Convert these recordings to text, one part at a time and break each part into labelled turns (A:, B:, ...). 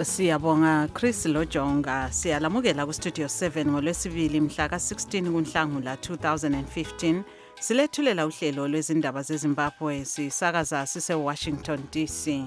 A: Siyabonga Chris Lojonga. Siyalamukela ku Studio 7 ngolwesibili mhla ka16 kuNhlangula 2015. Silethulela uhlelo lwezindaba zeZimbabwe sisakaza sise Washington DC.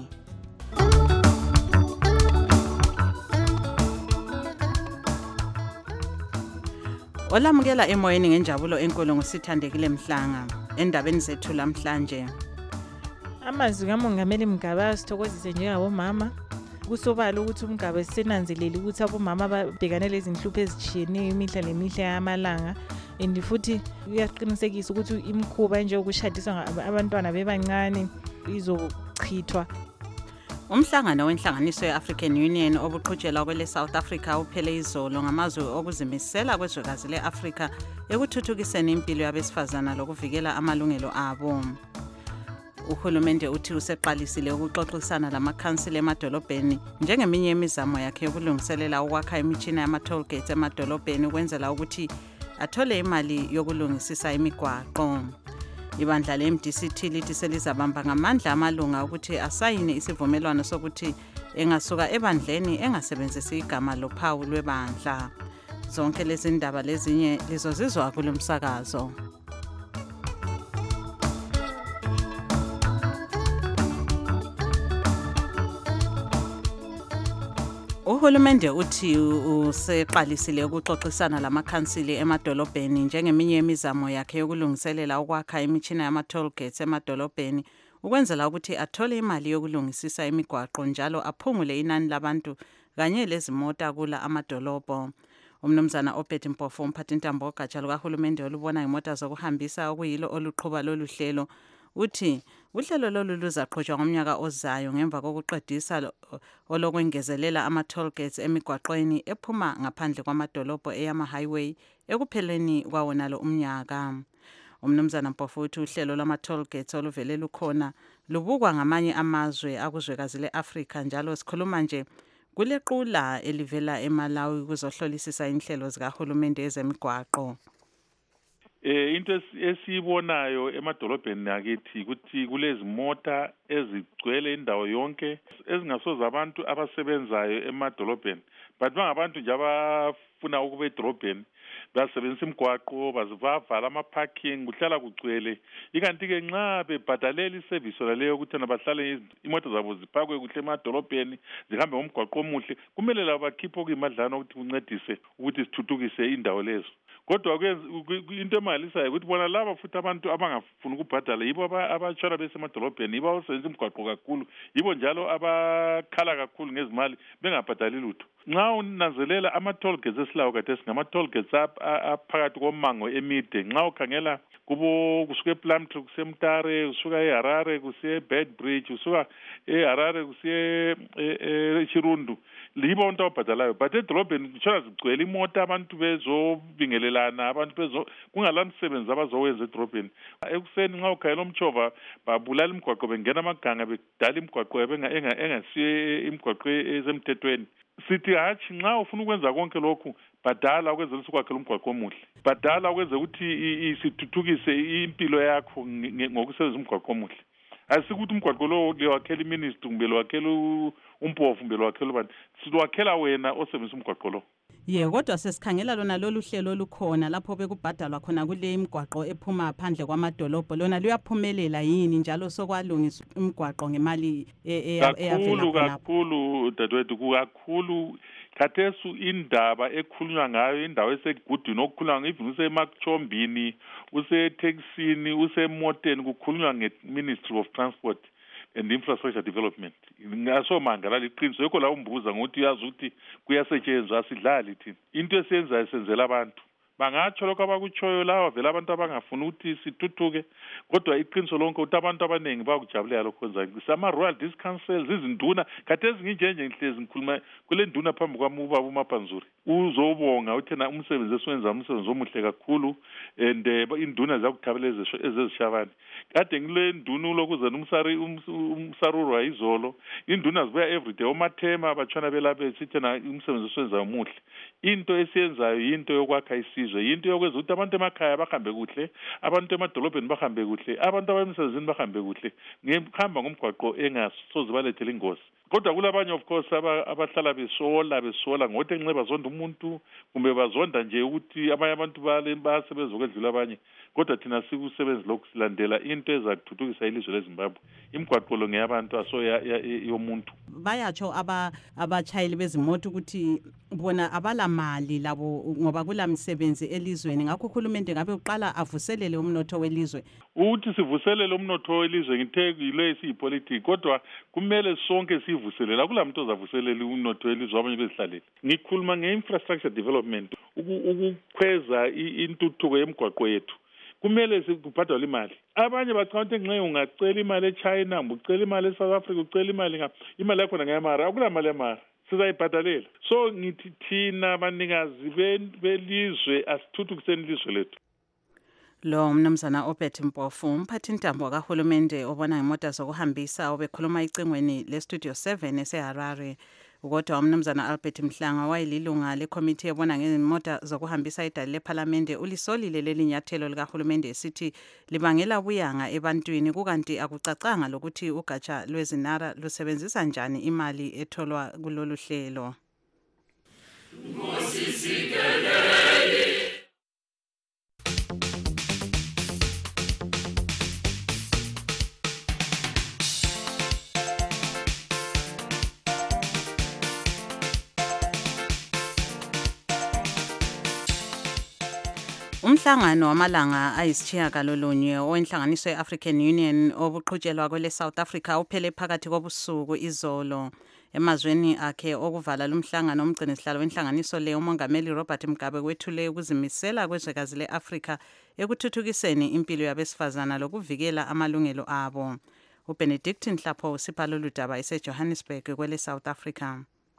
A: Olamukela emoyeni ngenjabulo enkulu ngosithandekile Mhlanga. Endabeni zethu namhlanje.
B: Amazwi kaMongameli Mgaba sithokozise njengabomama. Kusobala ukuthi umgaba senanzeleli ukuthi abomama babhekane lezi inhlupho ezitshiyeneyo imihla nemihla yamalanga and futhi uyaqinisekisa ukuthi imikhuba nje ukushadiswa abantwana bebancane izochithwa.
A: Umhlangano wenhlanganiso ye-African Union obuqhutshelwa kwele South Africa uphele izolo ngamazwi okuzimisela kwezwekazi le-Afrika ekuthuthukiseni impilo yabesifazana lokuvikela amalungelo abo. Uhulumende uthi useqalisile ukuxoxisana lamakhansila emadolobheni njengeminye imizamo yakhe yokulungiselela ukwakha imitshina yama-toll gates emadolobheni ukwenzela ukuthi athole imali yokulungisisa imigwaqo. Ibandla le-MDC lithi selizabamba ngamandla amalunga ukuthi asayine isivumelwano sokuthi engasuka ebandleni engasebenzisi igama lophawu lwebandla. Zonke lezi ndaba lezinye lizozizwa kulomsakazo. Uhulumende uthi useqalisile ukuxoxisana lamakhansili emadolobheni njengeminye imizamo yakhe yokulungiselela ukwakha imitshina yama-toll gates emadolobheni ukwenzela ukuthi athole imali yokulungisisa imigwaqo njalo aphungule inani labantu kanye lezimota kula amadolobho. Umnumzana Obed Mpofu umphathintambo ogatsha lukahulumende olubona imota zokuhambisa okuyilo oluqhuba lolu hlelo uthi uhlelo lolu luzaqhutshwa ngomnyaka ozayo ngemva kokuqedisa olokwengezelela ama-toll gates emigwaqweni ephuma ngaphandle kwamadolobho eyama-highway ekupheleni kwawona lo umnyaka. Umnumzana Mpofu uthi uhlelo lwama-toll gates oluvele lukhona lubukwa ngamanye amazwe akuzwekazi le-Afrika njalo sikhuluma nje kulequla elivela eMalawi kuzohlolisisa inhlelo zikahulumende ezemigwaqo.
C: Into esibonayo emadolobheni akithi ukuthi kulezi mota ezigcwele indawo yonke ezingasoza abantu abasebenzayo emadolobheni but bangabantu nje abafuna ukuba edolobheni basebenzisa imigwaqo bazivala ama-parking kuhlala kugcwele ikanti ke nxa bebhadalela iservice leyo ukuthi bahlale imoto zabo ziphakwe kuhle emadolobheni zihambe ngomgwaqo omuhle kumele labo bakhiphe okuyimadlana ukuthi kuncedise ukuthi sithuthukise indawo lezo. Kodwa into emalisayo ukuthi bona laba futhi abantu abangafuni ukubhadala yibo abatshona besemadolobheni yibo abasebenzisa imigwaqo kakhulu yibo njalo abakhala kakhulu ngezimali bengabhadali lutho. Nxa unanzelela ama-toll gates esilawo kade singama-toll gates aphakathi komango emide nxa ukhangela kusuka ePlumtree kusiya eMtare kusuka eHarare kusiya eBedbridge kusuka eHarare kusiya eChirundu yibo abantu ababhadalayo but edolobheni kutshona zigcwele imota abantu bezobingelelana abantu kungala msebenzi abazowenza edolobheni. Ekuseni nxa ukhangela umtshova babulala imigwaqo bengena amaganga bedala imigwaqo engasiyo imigwaqo ezemthethweni. Sithi hatshi nxa ufuna ukwenza konke lokhu badala ukwenzela ukwakhela umgwaqo omuhle badala ukwenza ukuthi isithuthukise impilo yakho ngokusebenzisa umgwaqo omuhle. Asikuthi umgwaqo lo lewakhela iministry kumbe lewakhela uMpofu kumbe lewakhela ubani siwakhela wena osebenzisa umgwaqo lo.
A: Kodwa sesikhangela lona lolu hlelo olukhona lapho bekubhadalwa khona kule imigwaqo ephuma phandle kwamadolobho lona luyaphumelela yini njalo sokwalungiswa imigwaqo ngemali eyavela
C: kakhulu dadewethu kakhulu khathesu indaba ekhulunywa ngayo indawo esegudini okukhulunywa even usemachombini useTexini usemoteni kukhulunywa nge-Ministry of Transport and Infrastructure Development. Ngasomanga la liqiniso yekho la umbuza ngokuthi uyazi ukuthi kuyasetshenzwa asidlali thina into esiyenzayo senzela abantu bangatsho lokho abakutshoyo lawa vele abantu abangafuni ukuthi sithuthuke kodwa iqiniso lonke ukuthi abantu abaningi bakujabulela lokho kwenza sama-rural disc councils izinduna kade ezinginjenje ngihlezi ngikhuluma kule nduna phambi kwami ubaba uMaphanzuri uzobonga uthena umsebenzi esiwenza umsebenzi omuhle kakhulu and induna zakuthabela ezezishabani kade ngile nduna lokuza umsaruro izolo induna zibuya everyday omathema batshona belabe sithena umsebenzi esiwenza omuhle into esiyenzayo into yokwakha isizwe yinto yokwenza ukuthi abantu emakhaya bahambe kuhle abantu emadolobheni bahambe kuhle abantu abemsebenzini bahambe kuhle ngihamba ngomgwaqo engasoze balethele ingozi kodwa kulabanye of course abahlala besola ngokuthi enxe bazonda umuntu kumbe bazonda nje ukuthi abanye abantu bayasebenza okwedlula abanye, kodwa thina sikusebenzi lokhu silandela into ezathuthukisa ilizwe leZimbabwe. Imigwaqo lo ngeyabantu aso yomuntu.
A: Bayatsho abachayeli bezimoto ukuthi bona abalamali labo ngoba kulamsebenzi elizweni, ngakho uhulumende ngabe uqala avuselele umnotho welizwe.
C: Uthi sivuselele umnotho welizwe ngithe yile isipolitiki, kodwa kumele sonke sivuselela. Kulamuntu ozavuselela umnotho welizwe abanye bezihlalele. Ngikhuluma nge-infrastructure development, ukukhweza intuthuko yemigwaqo yethu. Kumele kubhadalwe imali. Abanye bacabanga ukuthi nxa ungacela imali eChina, ucela imali eSouth Africa, ucela imali yakho ngeyamara, akulamali yamara. Sizayibhadalela. So ngithi thina banikazi belizwe asithuthukiseni ilizwe lethu.
A: Lo mnumzana Obert Mpofu, umphathintambo kahulumende obona ngemota zokuhambisa, obekhuluma icingweni leStudio 7 eseHarare. Kodwa umnumzana Albert Mhlanga wayelilunga lekomiti ebona ngezimota zokuhambisa edale leParlamente ulisolile leli nyathelo likahulumende esithi libangela ubuyanga ebantwini, kukanti akucacanga lokuthi ugatsha lwezinara lusebenzisa njani imali etholwa kulolu hlelo. Umhlangano wamalanga ayisitshiyagalolunye owenhlanganiso ye-African Union obuqhutshelwa kwele South Africa uphele phakathi kobusuku izolo. Emazweni akhe okuvala lumhlangano umgcinisihlalo wenhlanganiso le umongameli Robert Mugabe wethule ukuzimisela kwezwekazi le-Afrika ekuthuthukiseni impilo yabesifazana lokuvikela amalungelo abo. uBenedict Nhlapho usipha lolu daba eseJohannesburg kwele South Africa.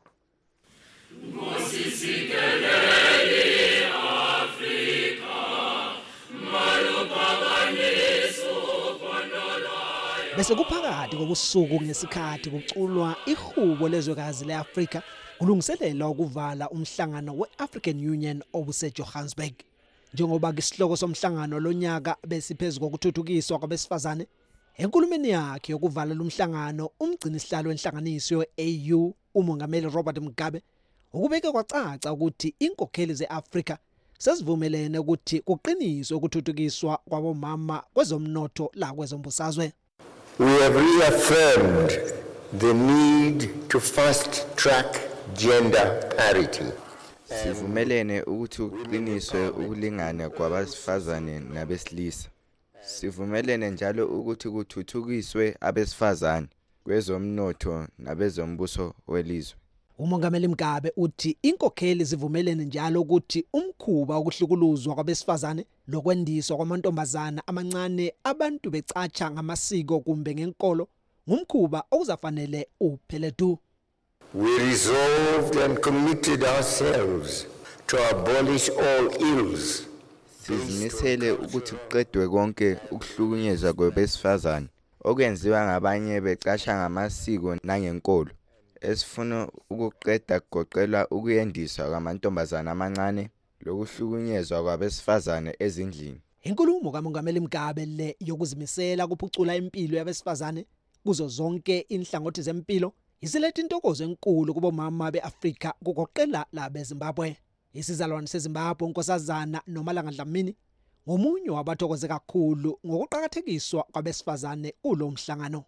D: Bese kuphakathi kobusuku ngesikhathi kuculwa ihubo lezwekazi leAfrika kulungiselela ukuvala umhlangano we-African Union obuseJohannesburg. Njengoba isihloko somhlangano lonyaka besiphezulu kokuthuthukiswa kwabesifazane, enkulumeni yakhe yokuvala lumhlangano umgcinisihlalo wenhlanganiso ye-AU umongameli Robert Mugabe ukubeke kwacaca ukuthi inkokheli zeAfrika sezivumelene ukuthi kuqiniswe ukuthuthukiswa kwabomama kwezomnotho la kwezombusazwe.
E: We have reaffirmed the need to fast-track gender parity.
F: Sivumelene ukuthi kuqiniswe ukulingana kwabesifazane nabesilisa. Sivumelene njalo ukuthi kuthuthukiswe abesifazane kwezomnotho nabezombuso welizwe.
D: Umongameli Mugabe uthi inkokheli zivumelene njalo ukuthi umkhuba wokuhlukuluzwa kwabesifazane lokwendiswa kwamantombazana amancane abantu becatsha ngamasiko kumbe ngenkolo ngumkhuba okuzafanele uphele du.
E: We resolved and committed ourselves to abolish all ills.
F: Sizimisele ukuthi kuqedwe konke ukuhlukunyezwa kwabesifazane okwenziwa ngabanye becatsha ngamasiko nangenkolo. Esifuna ukuqeda kugoqelwa ukuyendiswa kwamantombazana amancane lokuhlukunyezwa kwabesifazane ezindlini.
D: Inkulumo kamongameli Mugabe le yokuzimisela kuphucula impilo yabesifazane kuzo zonke inhlangothi zempilo isiletha intokozo enkulu kubomama beAfrika kugoqela labeZimbabwe. Isizalwane seZimbabwe uNkosazana Nomalanga Dlamini ngomunye wabathokoze kakhulu ngokuqhakathekiswa kwabesifazane kulo mhlangano.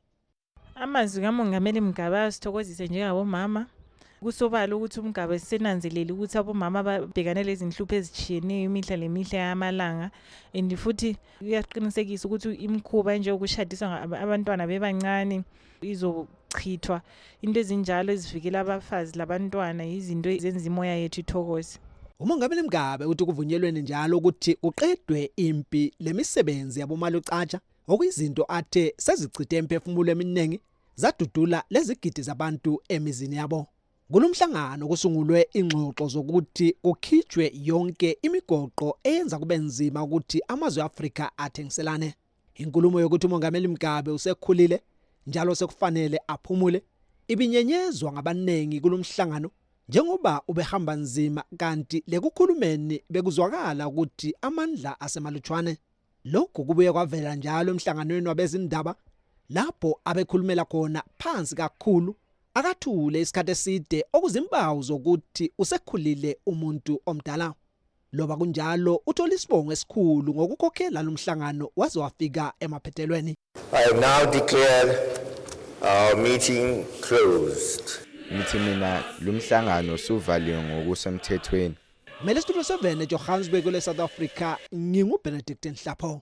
B: Amazwi kamongameli Mugabe asithokozise njengabomama. Kusobala ukuthi uMugabe senanzeleli ukuthi abomama babhekane lezi inhlupho ezitshiyeneyo imihla lemihla yamalanga, and futhi uyaqinisekisa ukuthi imikhuba nje ukushadiswa abantwana bebancane izochithwa. Into ezinjalo ezivikela abafazi labantwana izinto ezenza imoya yethu ithokoze.
D: Umongameli Mugabe uthi kuvunyelwene njalo ukuthi kuqedwe impi lemisebenzi yabomalucatsha okuyizinto athe sezichithe emphefumulo eminingi zadudula lezigidi zabantu emizini yabo. Kulomhlangano kusungulwe ingxoxo zokuthi kukhitshwe yonke imigoqo eyenza kube nzima ukuthi amazwe eAfrika athengiselane. Inkulumo yokuthi umongameli Mugabe usekhulile njalo sekufanele aphumule ibinyenyezwa ngabanengi kulomhlangano njengoba ubehamba nzima kanti lekukhulumeni bekuzwakala ukuthi amandla asemalutshwane. Lokhu kubuye kwavela njalo emhlanganweni wabezindaba lapho abekhulumela khona phansi kakhulu akathule isikhathi eside okuzimpawu zokuthi usekhulile umuntu omdala. Loba kunjalo uthola isibongo esikhulu ngokukhokhela lumhlangano waze wafika emaphethelweni.
E: I now declare our meeting closed.
F: Ngithi mina lumhlangano suvaliwe ngokusemthethweni.
D: Mele Studio 7 eJohannesburg le South Africa nginguBenedict Nhlapho.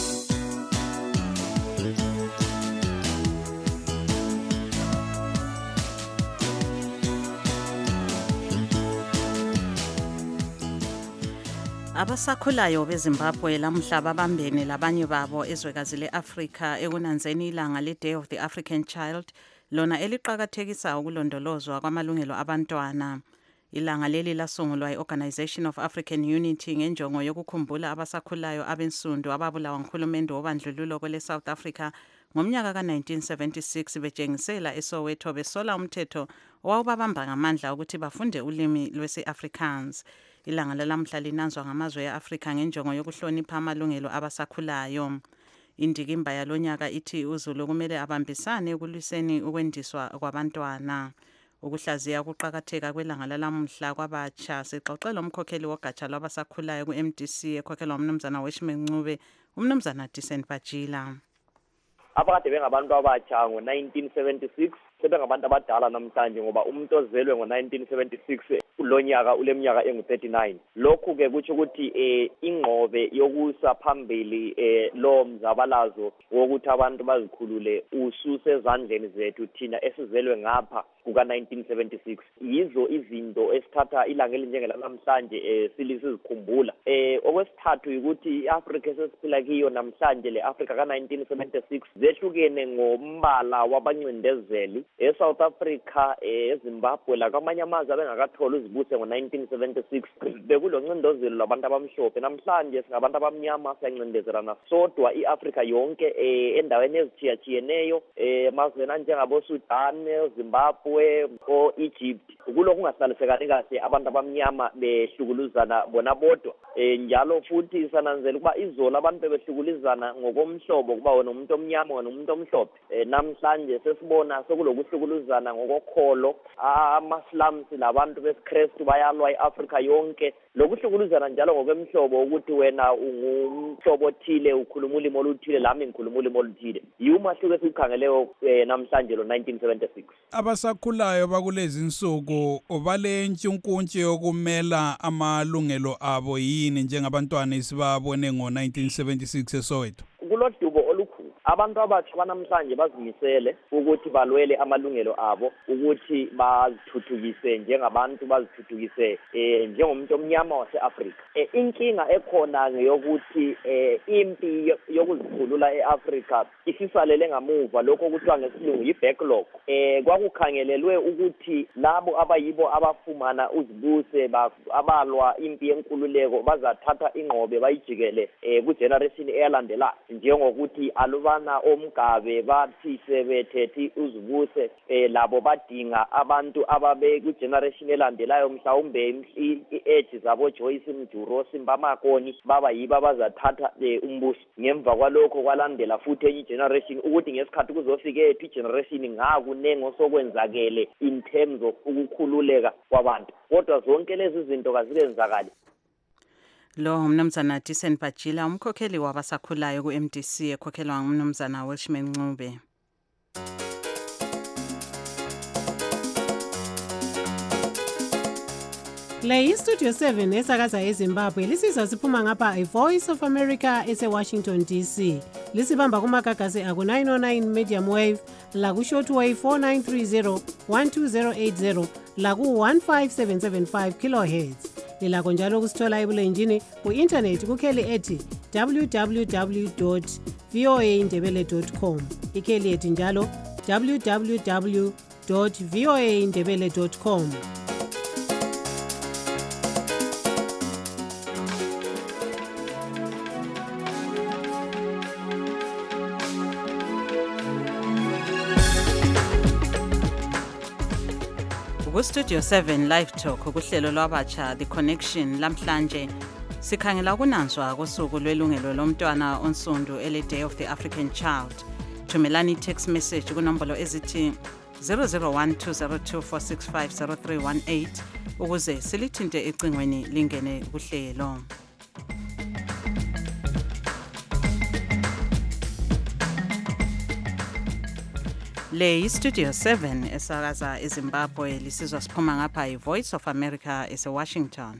A: Abasakhulayo beZimbabwe lamhla babambene labanye babo ezwekazi leAfrika ekunanzeni ilanga le-Day of the African Child, lona eliqhakathekisa ukulondolozwa kwamalungelo abantwana. Ilanga leli lasungulwa i-Organization of African Unity ngenjongo yokukhumbula abasakhulayo abensundu ababulawa nguhulumende wobandlululo kwele South Africa ngomnyaka ka-1976 betshengisela eSoweto besola umthetho owawubabamba ngamandla ukuthi bafunde ulimi lwesi-Afrikaans. Ilanga lalamhla linanzwa ngamazwe e-Afrika ngenjongo yokuhlonipha amalungelo abasakhulayo. Indikimba yalonyaka ithi uZulu kumele abambisane ekulwiseni ukwendiswa kwabantwana. Ukuhlaziya ukuqhakatheka kwelanga lalamhla kwabatsha sixoxela umkhokheli wogatsha lwabasakhulayo ku-MDC ekhokhelwa umnumzana Weshme Ncube, umnumzana Decent Bajila.
G: Abakade bengabantu abatsha ngo-1976 sebengabantu abadala namhlanje ngoba umuntu ozelwe ngo-1976 kulonyaka uleminyaka engu-39. Lokhu ke kuthi ukuthi ingqobe yokusa phambili lo mzabalazo wokuthi abantu bazikhulule ususezandleni zethu thina esizelwe ngapha kuka-1976. Yizo izinto esithatha ilanga elinjengelamhlanje sizikhumbula. Okwesithathu ukuthi i-Afrika esesiphila kiyo namhlanje le Afrika ka-1976 zehlukene ngombala wabancindezeli. eSouth Africa, eZimbabwe la kwamanye amazwe abengakatholi uzibuse ngo-1976 bekuloncindezelo labantu abamhlophe. Namhlanje singabantu abamnyama siyancindezelana sodwa i-Afrika yonke endaweni ezithiyatshiyeneyo emazweni anjengabo-Sudan, Zimbabwe, o-Egypt. Kulokhu kungahlalisekani kahle abantu abamnyama behlukuluzana bona bodwa. Njalo futhi sananzela ukuba izolo abantu bebehlukuluzana ngokomhlobo kuba wena umuntu omnyama wena umuntu omhlophe. Namhlanje sesibona sokulokuhlukuluzana ngokokholo, ama-slums labantu besikrestu bayalwa i-Afrika yonke. Lokuhlukuluzana njalo ngokwemhlobo ukuthi wena ungumhlobo othile ukhuluma ulimi oluthile lami ngikhuluma ulimi oluthile. Yiumahluko esikhangeleyo namhlanje lo-1976.
H: Abasakhulayo bakulezi insuku balentshukuntshe yokumela amalungelo abo yini njengabantwana esibabone ngo-1976 eSoweto?
G: Kulodubo olukhulu. Abantu abatsha banamhlanje bazimisele ukuthi balwele amalungelo abo, ukuthi bazithuthukise njengabantu, bazithuthukise njengomuntu omnyama wase-Afrika. Inkinga ekhona ngeyokuthi impi yokuzikhulula e-Afrika isisalele ngamuva, lokho okuthiwa ngesilungu yi-backlog. Kwakukhangelelwe ukuthi labo abayibo abafumana uzibuse abalwa impi yenkululeko bazathatha ingqobe bayijikele ku-generation eyalandelayo, njengokuthi alubana omgabe bathi sebethethi uzibuse labo badinga abantu ababe ku-generation elandelayo mhlawumbe i-age zabo Joyce Mjuro, Simba Makoni baba yibo abazathatha umbuso. Ngemva kwalokho kwalandela futhi enye generation ukuthi ngesikhathi kuzofika ethu i-generation ngakunengo sokwenzakele in terms of ukukhululeka kwabantu, kodwa zonke lezi zinto kazikenzakali.
A: Lo umnumzana Decent Bajila, umkhokheli wabasakhulayo ku-MDC ekhokhelwa umnumzana Weshme Ncube.
I: Le iStudio 7 esakaza eZimbabwe lisizwa siphuma ngapha iVoice of America ese-Washington DC. Lisibamba kumagagasi aku-909 medium wave, laku-shortwave 4930 12080, laku-15775 kilohertz. Lilakho njalo kusithola ebulenjini ku-internet kukheli ethi www.voaindebele.com. Ikheli ethi njalo www.voaindebele.com.
A: Studio 7 Live Talk ukuhlelo lwabatsha The Connection lamhlanje sikhangela ukunanzwa kosuku lwelungelo lomntwana onsundu ele Day of the African Child. Thumelani text message kunombolo ezithi 001-202-465-0318 ukuze silithinte ecingweni lingene kuhlelo. Le iStudio 7 esakaza eZimbabwe lisizwa siphuma ngapha iVoice of America eseWashington.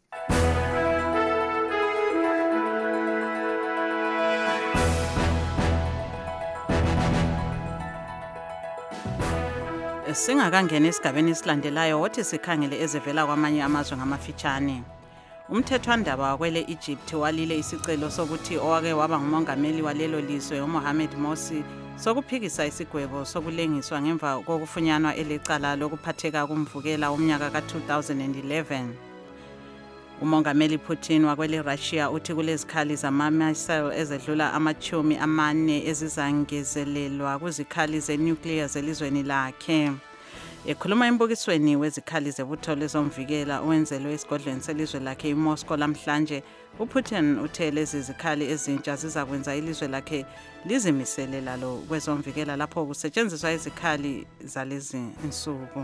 A: Singakangena esigabeni esilandelayo wothi sikhangele ezivela kwamanye amazwe ngamafitshane. Umthethwandaba kwele Egypt walile isicelo sokuthi owake waba ngumongameli walelo lizwe uMohamed Morsi sokuphikisa isigwebo sokulengiswa ngemva kokufunyanwa elecala lokuphatheka kumvukela umnyaka ka-2011. Umongameli Putin wakwele Russia uthi kulezikhali zama-missile ezedlula ama-40 ezizangezelelwa kuzikhali ze-nuclear zelizweni lakhe. Ekhuluma embukisweni wezikhali zebutho lezomvikela owenzelwe esigodlweni selizwe lakhe eMoscow lamhlanje, uPutin uthe lezi zikhali ezintsha zizakwenza ilizwe lakhe lizimisele lalo kwezomvikela lapho kusetshenziswa izikhali zalezi insuku.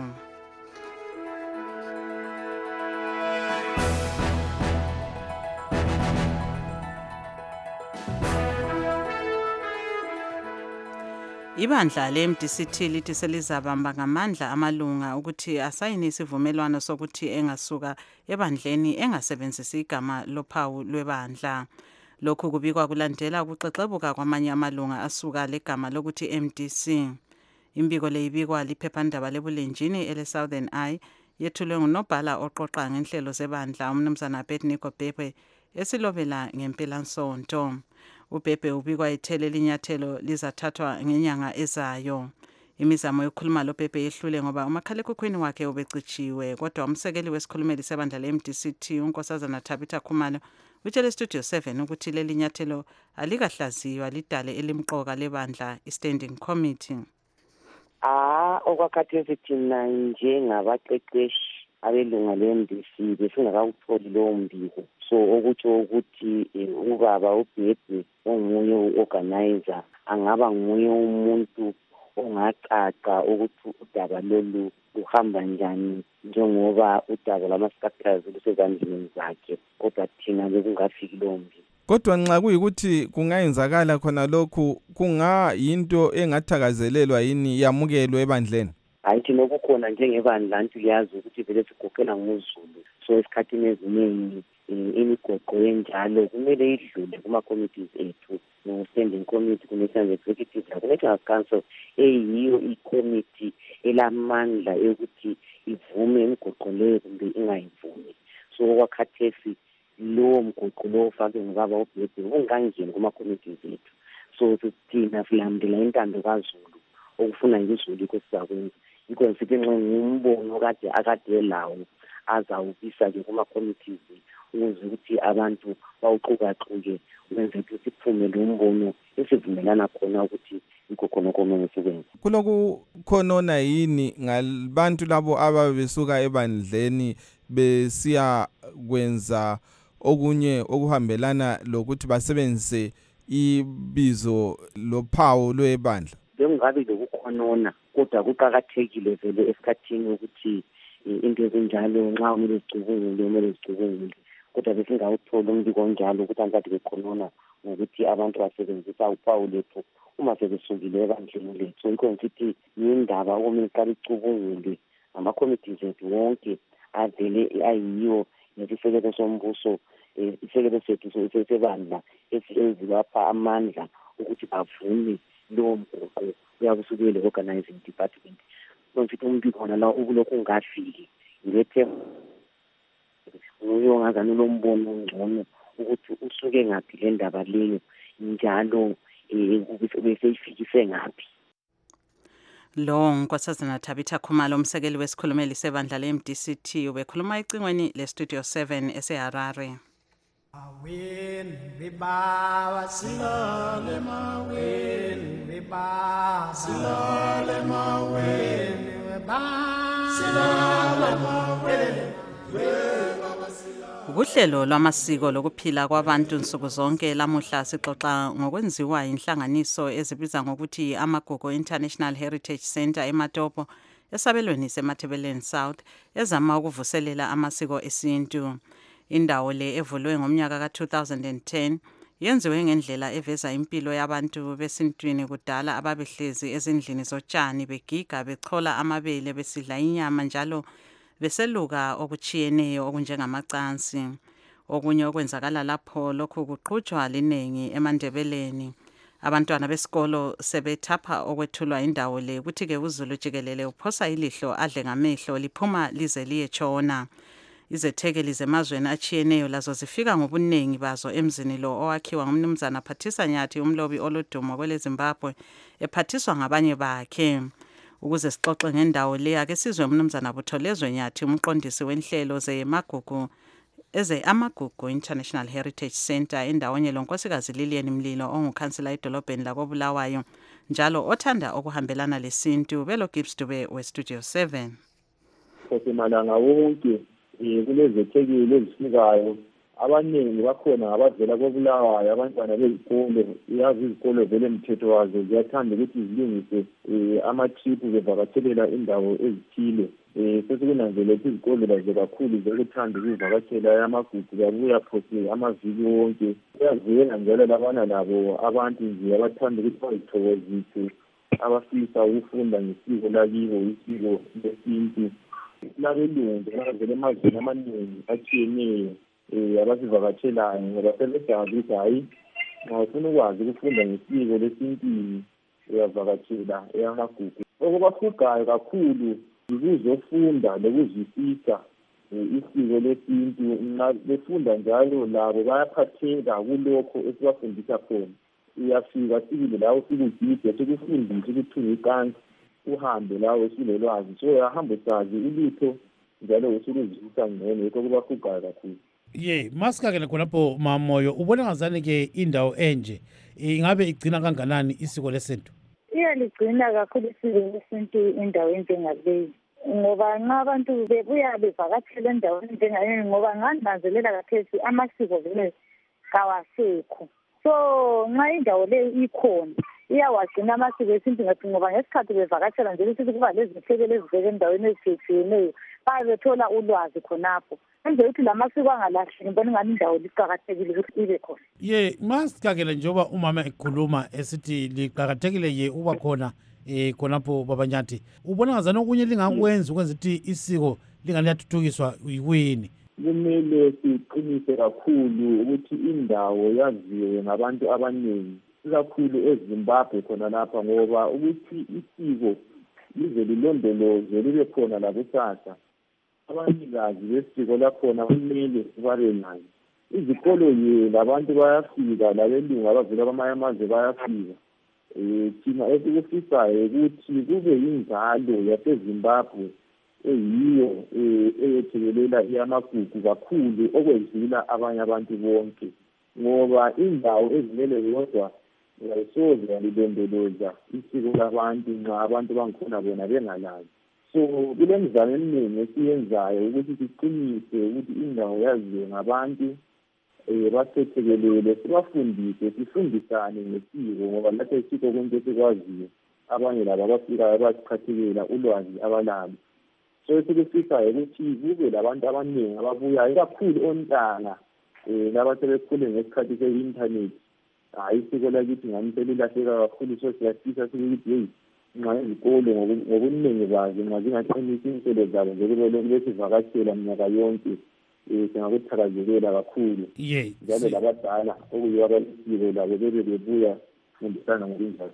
A: Ibandla le-MDCT lithi selizabamba ngamandla amalunga ukuthi asayine isivumelwano sokuthi engasuka ebandleni engasebenzisi igama lophawu lwebandla. Lokhu kubikwa kulandela ukuxexebuka kwamanye amalunga asuka legama lokuthi MDC. Imbiko le ibikwa liphephandaba lebulenjini ele-Southern Eye yethulwe ngunobhala oqoqa ngenhlelo zebandla umnumzana Abednego Bhebhe esilobela ngempelasonto. uBhebhe ubikwa ithele linyathelo lizathathwa ngenyanga ezayo. Imizamo yokukhuluma loBhebhe yehlule ngoba umakhalekhukhwini wakhe ubecitshiwe, kodwa umsekeli wesikhulumeli sebandla le-MDCT uNkosazana Tabitha Khumalo utshele Studio 7 ukuthi leli nyathelo alikahlaziywa lidale elimqoka lebandla i-Standing Committee.
J: Okwakhathesi thina njengabaqeqeshi abelunga le-MDC besingakawutholi lowo mbiko, so okutsho ukuthi ubaba uBhebhe onguye u-organizer angaba nguye umuntu ongacaca ukuthi udaba lolu luhamba njani, njengoba udaba lama-structures lusezandleni zakhe, kodwa thina bekungafiki lowo mbiko.
K: Kodwa nxa kuyikuthi kungayenzakala khona lokhu, kungayinto engathakazelelwa yini yamukelwe ebandleni?
J: Hayi, thina kukhona njengebandla nti liyazi ukuthi vele sigoqela ngoZulu, so esikhathini eziningi imigoqo enjalo kumele idlule kuma-committees ethu, no-standing committee, kune-national executive lakune-national council eyiyo i-committee elamandla yokuthi ivume imigoqo leyo kumbe ingayivumi. So okwakhathesi lowo mgoqo lowo ufake ngubaba uBhebhe ungangeni kuma-committees ethu, so thina silandela intando kaZulu okufuna izulu ikho sizakwenza. Yikho sithi nxa ngumbono akade lawo azawubisa-ke kuma-committees ukuze ukuthi abantu bawuxukaxuke wenze ukuthi siphume lo mbono esivumelana khona ukuthi yikho khona okumele sikwenze.
K: Kulokukhonona yini ngabantu labo ababesuka ebandleni besiya kwenza okunye okuhambelana lokuthi basebenzise ibizo lophawu lwebandla?
J: Bengabe lokukhonona, kodwa kuqakathekile vele esikhathini ukuthi into ezinjalo nxa kumele zicubungule, kodwa besingawuthola umbiko onjalo ukuthi angathi bekhonona ngokuthi abantu basebenzisa uphawu lethu uma sebesukile ebandleni lethu. Yikho ngithi yindaba okumele iqale icubungulwe ngama-committees ethu wonke avele ayiyo nesisekelo sombuso, isekelo sethu sebandla ezibapha amandla ukuthi bavume lowo mgoqo uyabusukele organizing department. Ngithi umbiko wona la ukulokhu ungafiki ngethe nguye ongazana lombono ongcono ukuthi usuke ngaphi le ndaba leyo njalo beseyifikise ngaphi.
A: Lo Nkosazana Tabitha Khumalo umsekeli wesikhulumeli sebandla le-MDCT ubekhuluma ecingweni le-Studio 7 eseHarare.
L: Awin bibawa silale mawin bibawa silale mawin bibawa silale mawin bibawa silale
A: Kuhlelo lwamasiko lokuphila kwabantu nsuku zonke lamuhla sixoxa ngokwenziwa inhlanganiso ezibiza ngokuthi Amagugu International Heritage Center eMatopo esabelweni seMathebeleni South ezama ukuvuselela amasiko esintu. Indawo le evulwe ngomnyaka ka-2010 yenziwe ngendlela eveza impilo yabantu besintwini kudala ababehlezi ezindlini zotshani begiga bechola amabele besidla inyama njalo beseluka okuchiyeneyo okunjengamacansi. Okunye okwenzakala lapho lokhu kuqhutshwa linengi eMandebeleni. Abantwana besikolo sebethapha okwethulwa indawo le kuthi-ke uZulu jikelele uphosa ilihlo adle ngamehlo liphuma lize liyetshona. Izethekeli zemazweni achiyeneyo lazo zifika ngobuningi bazo emzini lo owakhiwa ngumnumzana Phathisa Nyathi umlobi oludumo kwele Zimbabwe ephathiswa ngabanye bakhe. Ukuze sixoxe ngendawo le ake sizwe umnumzana Butholezwe Nyathi umqondisi wenhlelo Amagugu International Heritage Center endawonye lonkosikazi Lilian Mlilo ongukhansila edolobheni lakoBulawayo njalo othanda okuhambelana lesintu belo Gibbs Dube weStudio 7.
M: Malanga wonke kulezethekeli ezifikayo abaningi bakhona abavela koBulawayo abantwana bezikole yazi izikole vele umthetho wazo ziyathanda ukuthi zilungise ama-trip bevakathelela indawo ezithile sesikunanzela ukuthi izikole lazo kakhulu zikuthanda ukuvakashela Amagugu babuya phose amaviki wonke kuyaziyela njalo labana labo abantu nje abathanda ukuthi bazithokozise abafisa ukufunda ngesiko lakibo isiko lesintu labelungu bavela emazweni amaningi achiyeneyo abasivakashelayo ngoba sebejazi ukuthi hayi nxa ufuna ukwazi ukufunda ngesiko lesintwini uyavakashela eAmagugu. Okubahugayo kakhulu yikuzofunda lokuzwisisa isiko lesintu. Nxa befunda njalo labo bayaphatheka kulokho esibafundisa khona. Uyafika sibili lawo sikugide sikufundise ukuthunga icansi uhambe lawo silolwazi so uyahamba usazi ulutho njalo usuluzwisisa ngcono yikho kubahugayo kakhulu.
N: Masikake khonapho Mamoyo ubona ngazani ke indawo enje ingabe igcina kanganani isiko lesintu?
O: Iyaligcina kakhulu isiko lesintu indawo enjengaleyi ngoba nxa abantu bebuya bevakatshela endaweni enjengaleyi ngoba ngananzelela kathesi amasiko vele kawasekho. So nxa indawo leyi ikhona iyawagcina amasiko esintu ngathi ngoba ngesikhathi bevakatshela nje ukuthi kuba lezithekeli ezivela endaweni ezitshiyeneyo bayethola ulwazi khonapho. Enze ukuthi lamasiko angalahleki ngibona ngani indawo liqhakathekile ukuthi ibe khona.
N: Masikakele njengoba umama ekhuluma esithi liqhakathekile uba khona khonapho Baba Nyathi ubona ngazani okunye lingakwenza ukwenza ukuthi isiko lingaliyathuthukiswa yikuyini?
M: Kumele siqinise kakhulu ukuthi indawo yaziwe ngabantu abaningi ikakhulu eZimbabwe khona lapha ngoba ukuthi isiko lize lilondolozwe libe khona lakusasa. Abanikazi besiko lakhona kumele babe nayo. Izikolo labantu bayafika labelungu abavela kwamanye amazwe bayafika. Thina esikufisayo ukuthi kube yinzalo yaseZimbabwe eyiyo eyethekelela iAmagugu kakhulu okwedlula abanye abantu bonke ngoba indawo ezimele zodwa ayisoze yalilondoloza isiko labantu nxa abantu bangikhona bona bengalazi. So kulemizamo eminingi esiyenzayo ukuthi siqinise ukuthi indawo yaziwe ngabantu basethekelele sibafundise sifundisane ngesiko ngoba lapho isiko konke sikwaziyo abanye labo abafikayo basichathekela ulwazi abalalo. So esikufisayo ukuthi kube labantu abaningi ababuyayo kakhulu ontanga laba sebekhule ngesikhathi se-internet. Hayi isiko lakithi ngani selilahleka kakhulu so siyafisa sikuthi nxa izikolo ngobuningi bazo nxa zingaqinisa inhlelo zabo nje besivakashela minyaka yonke singakuthakazelela kakhulu njalo labadala okuyibo abalesiko labo bebe bebuya fundisana ngokunjalo.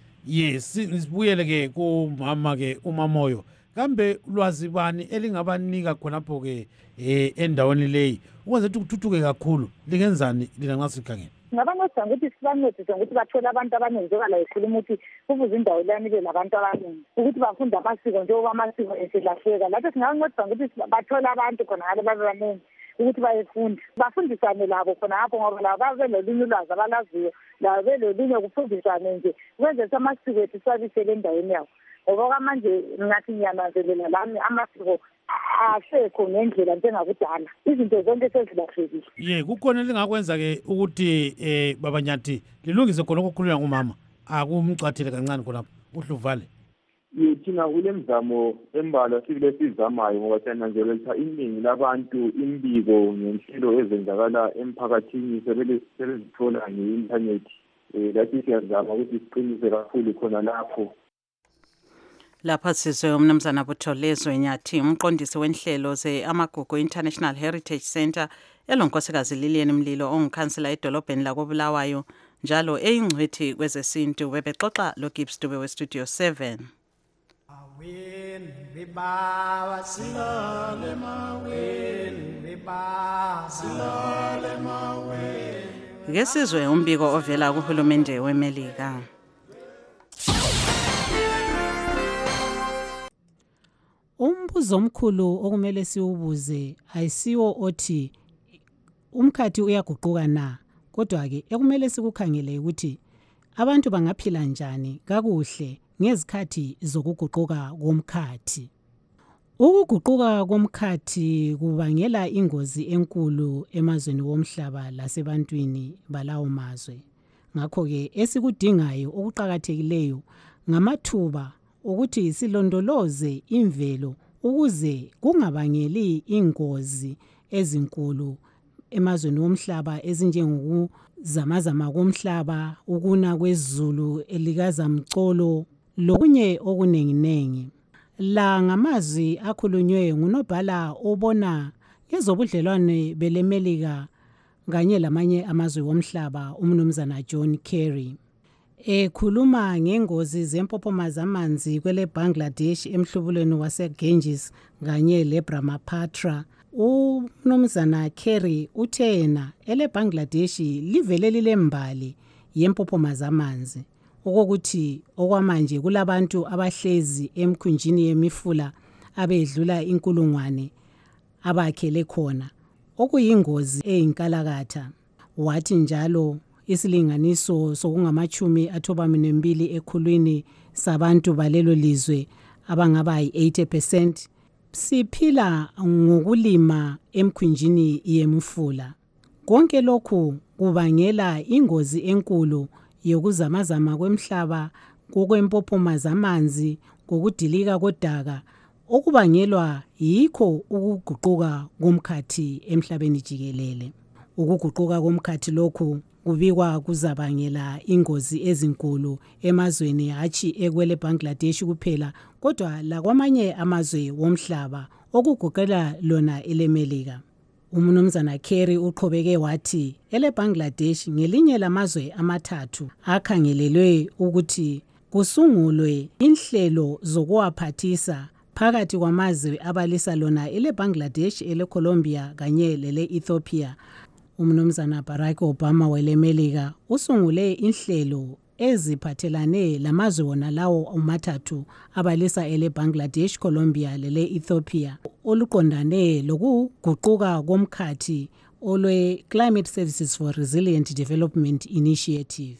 N: Sibuyele-ke kumama-ke uMamoyo kambe lwazi bani elingabanika khonapho-ke endaweni leyi ukwenza ukuthi kuthuthuke kakhulu lingenzani lina nxa sikhangela?
O: Ngabancedisa ukuthi sibancedise ngokuthi bathole abantu abaningi njengoba la ekhuluma ukuthi kufuze indawo leyani ibe labantu abaningi ukuthi bafunde amasiko njengoba amasiko eselahleka. Lapho singabancedisa ngokuthi bathole abantu khona ngale babe baningi ukuthi bayefunda bafundisane labo khonapho ngoba labo babe lolunye ulwazi abalaziyo labo belolunye kufundisane nje ukwenza ukuthi amasiko ethu siwabisele endaweni yawo. ngoba kwamanje ngathi ngiyananzelela lami amasiko asekho ngendlela njengakudala, izinto zonke sezilahlekile.
N: Kukhona lingakwenza-ke ukuthi babanyathi lilungise khona okukhulunywa ngumama, akumcathile kancane khonapho uhluvale.
M: Thina kule mzamo embalwa sibile sizamayo ngoba siyananzelela iningi labantu imbiko ngenhlelo ezenzakala emphakathini sebezithola nge-intanethi. Lathi siyazama ukuthi siqinise kakhulu khona lapho.
A: Lapha sizwe umnumzana Butholezwe Nyathi, umqondisi wenhlelo ze-Amagugu International Heritage Center elonkosikazi Lilian Mlilo ongukhansela edolobheni lakoBulawayo, njalo eyingcwethi kwezesintu, bebexoxa loGibbs Dube weStudio 7. Ke sizwe umbiko ovela kuhulumende weMelika.
I: Umbuzo omkhulu okumele siwubuze ayisiwo othi umkhathi uyaguquka na, kodwa ke ekumele sikukhangele ukuthi abantu bangaphila njani kakuhle ngezikhathi zokuguquka komkhathi. Ukuguquka komkhathi kubangela ingozi enkulu emazweni womhlaba lasebantwini balawo mazwe. Ngakho ke esikudingayo okuqhakathekileyo ngamathuba ukuthi silondoloze imvelo ukuze kungabangeli ingozi ezinkulu emazweni womhlaba ezinjengokuzamazama komhlaba, ukuna kwezulu elikazamcolo lokunye okunenginengi. La ngamazwi akhulunywe ngunobhala obona ngezobudlelwane beleMelika kanye lamanye amazwe womhlaba umnumzana John Kerry. Ekhuluma ngengozi zempophoma zamanzi kwele Bangladesh emhlubulweni waseGanges kanye leBrahmaputra, umnumzana Kerry uthe yena ele Bangladesh livele lilembali yempophoma zamanzi, okokuthi okwamanje kulabantu abahlezi emkhunjini yemifula abedlula inkulungwane abakhele khona, okuyingozi eyinkalakatha. Wathi njalo isilinganiso sokungama-92 ekhulwini sabantu balelo lizwe abangaba yi-80% siphila ngokulima emkhunjini yemifula. Konke lokhu kubangela ingozi enkulu yokuzamazama kwemhlaba, kokwempophoma zamanzi, kokudilika kodaka okubangelwa yikho ukuguquka komkhathi emhlabeni jikelele. Ukuguquka komkhathi lokhu kubikwa kuzabangela ingozi ezinkulu emazweni hatshi ekwele Bangladesh kuphela, kodwa lakwamanye amazwe womhlaba okugoqela lona eleMelika. Umnumzana Kerry uqhubeke wathi ele Bangladesh ngelinye lamazwe amathathu akhangelelwe ukuthi kusungulwe inhlelo zokuwaphathisa phakathi kwamazwe abalisa lona ele Bangladesh, ele Colombia kanye lele Ethiopia. Umnumzana Barack Obama weleMelika usungule inhlelo eziphathelane lamazwe wona lawo amathathu abalisa ele Bangladesh, Colombia lele Ethiopia, oluqondane lokuguquka komkhathi olwe Climate Services for Resilient Development Initiative.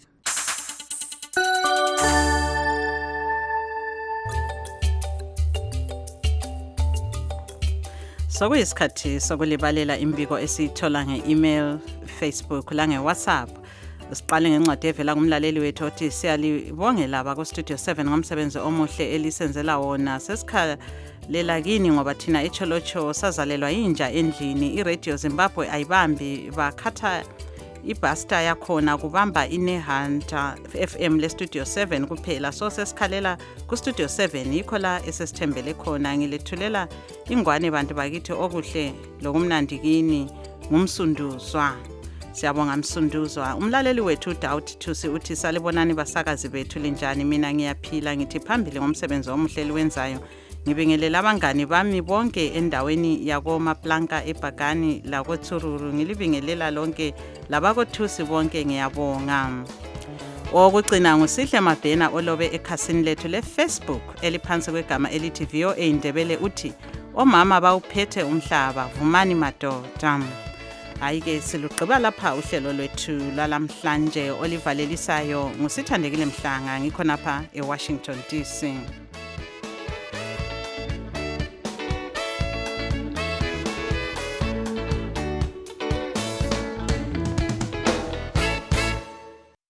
A: Sokuyisikhathi sokulibalela imbiko esithola nge-email, Facebook lange-WhatsApp. Siqale ngencwadi evela kumlaleli wethu othi siyalibongela bakuStudio 7 ngomsebenzi omuhle elisenzela wona. Sesikhalela kini ngoba thina eCholocho sazalelwa inja endlini. iRadio Zimbabwe ayibambi, bakhatha ibasta yakhona kubamba iNehanta FM leStudio 7 kuphela. So sesikhalela kuStudio 7 yikho la esesithembele khona. Ngilethulela ingwane bantu bakithi okuhle lokumnandi kini ngumsunduzwa. Siyabonga Msunduzwa. Umlaleli wethu Doubt Thusi uthi salibonani basakazi bethu linjani. Mina ngiyaphila ngithi phambili ngomsebenzi omuhle liwenzayo. Ngibingelela abangani bami bonke endaweni yako Maplanka eBhakani la koTsururu. Ngilibingelela lonke labakothusi bonke ngiyabonga. Okugcina nguSihle Mabhena olobe ekhasini lethu leFacebook eliphansi kwegama elithi VOA Indebele uthi omama bawuphethe umhlaba vumani madoda. Hayike silugqiba lapha uhlelo lwethu lalamhlanje olivalelisayo ngusithandekile Mhlanga ngikhona lapha eWashington DC.